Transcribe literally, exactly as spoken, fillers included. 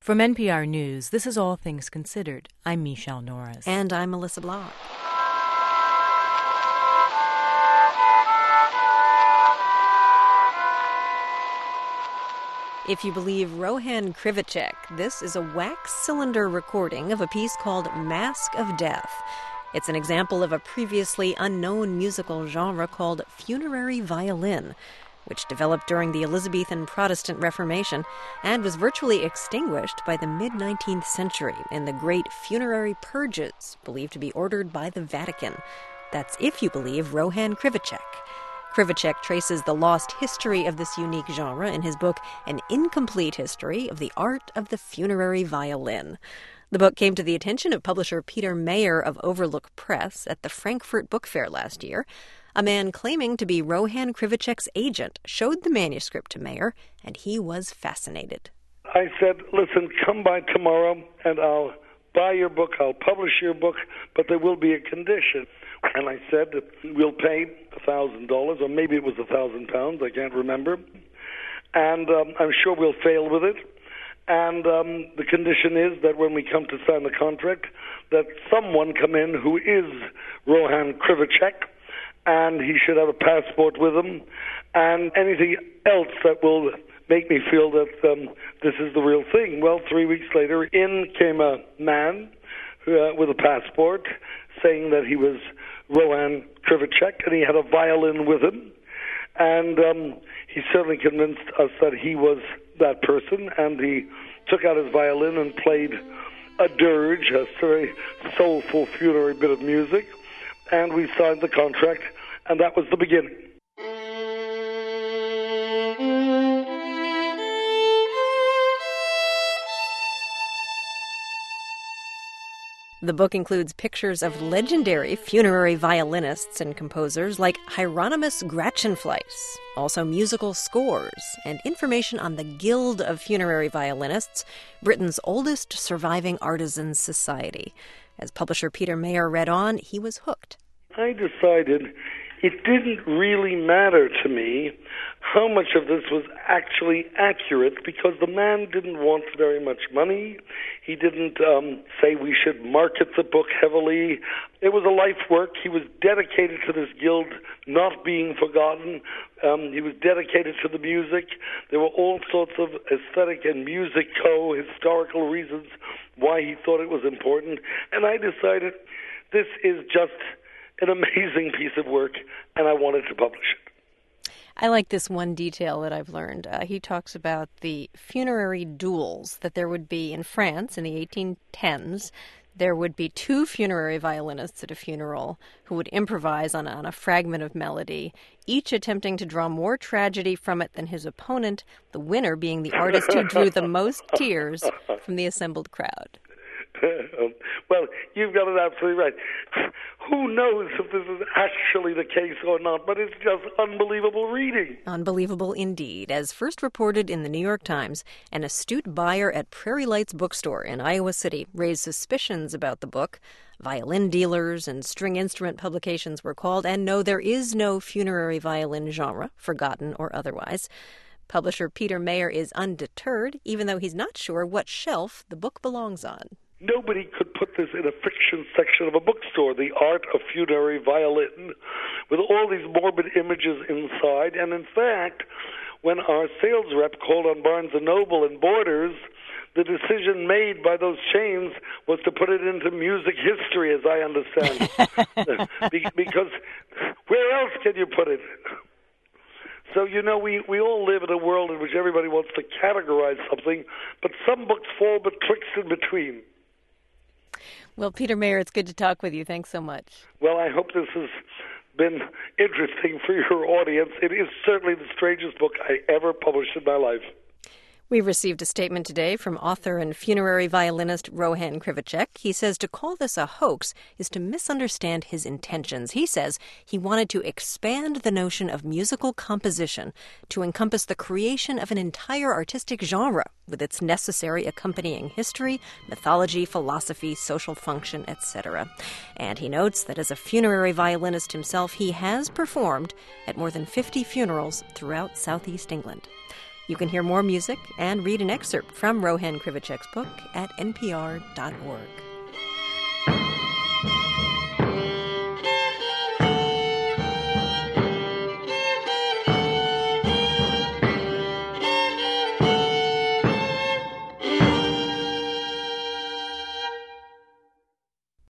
From N P R News, this is All Things Considered. I'm Michelle Norris. And I'm Melissa Block. If you believe Rohan Krivicek, this is a wax cylinder recording of a piece called Mask of Death. It's an example of a previously unknown musical genre called funerary violin, which developed during the Elizabethan Protestant Reformation and was virtually extinguished by the mid-nineteenth century in the great funerary purges believed to be ordered by the Vatican. That's if you believe Rohan Krivicek. Krivicek traces the lost history of this unique genre in his book, An Incomplete History of the Art of the Funerary Violin. The book came to the attention of publisher Peter Mayer of Overlook Press at the Frankfurt Book Fair last year. A man claiming to be Rohan Krivicek's agent showed the manuscript to Mayer, and he was fascinated. I said, listen, come by tomorrow, and I'll buy your book, I'll publish your book, but there will be a condition. And I said, we'll pay one thousand dollars, or maybe it was one thousand pounds, I can't remember. And um, I'm sure we'll fail with it. And um, the condition is that when we come to sign the contract, that someone come in who is Rohan Krivicek, and he should have a passport with him, and anything else that will make me feel that um, this is the real thing. Well, three weeks later, in came a man uh, with a passport saying that he was Rohan Krivicek, and he had a violin with him, and um, he certainly convinced us that he was that person, and he took out his violin and played a dirge, a very soulful funerary bit of music, and we signed the contract, and that was the beginning. The book includes pictures of legendary funerary violinists and composers like Hieronymus Gracchus, also musical scores, and information on the Guild of Funerary Violinists, Britain's oldest surviving artisans' society. As publisher Peter Mayer read on, he was hooked. I decided it didn't really matter to me how much of this was actually accurate, because the man didn't want very much money. He didn't um, say we should market the book heavily. It was a life work. He was dedicated to this guild not being forgotten. Um, he was dedicated to the music. There were all sorts of aesthetic and musico-historical reasons why he thought it was important. And I decided this is just an amazing piece of work, and I wanted to publish it. I like this one detail that I've learned. Uh, he talks about the funerary duels that there would be in France in the eighteen tens. There would be two funerary violinists at a funeral who would improvise on, on a fragment of melody, each attempting to draw more tragedy from it than his opponent, the winner being the artist who drew the most tears from the assembled crowd. Well, you've got it absolutely right. Who knows if this is actually the case or not, but it's just unbelievable reading. Unbelievable indeed. As first reported in the New York Times, an astute buyer at Prairie Lights Bookstore in Iowa City raised suspicions about the book. Violin dealers and string instrument publications were called, and no, there is no funerary violin genre, forgotten or otherwise. Publisher Peter Mayer is undeterred, even though he's not sure what shelf the book belongs on. Nobody could put this in a fiction section of a bookstore, The Art of Funerary Violin, with all these morbid images inside. And in fact, when our sales rep called on Barnes and Noble and Borders, the decision made by those chains was to put it into music history, as I understand it. Because where else can you put it? So, you know, we, we all live in a world in which everybody wants to categorize something, but some books fall betwixt and between. Well, Peter Mayer, it's good to talk with you. Thanks so much. Well, I hope this has been interesting for your audience. It is certainly the strangest book I ever published in my life. We received a statement today from author and funerary violinist Rohan Krivicek. He says to call this a hoax is to misunderstand his intentions. He says he wanted to expand the notion of musical composition to encompass the creation of an entire artistic genre with its necessary accompanying history, mythology, philosophy, social function, et cetera. And he notes that as a funerary violinist himself, he has performed at more than fifty funerals throughout southeast England. You can hear more music and read an excerpt from Rohan Krivicek's book at n p r dot org.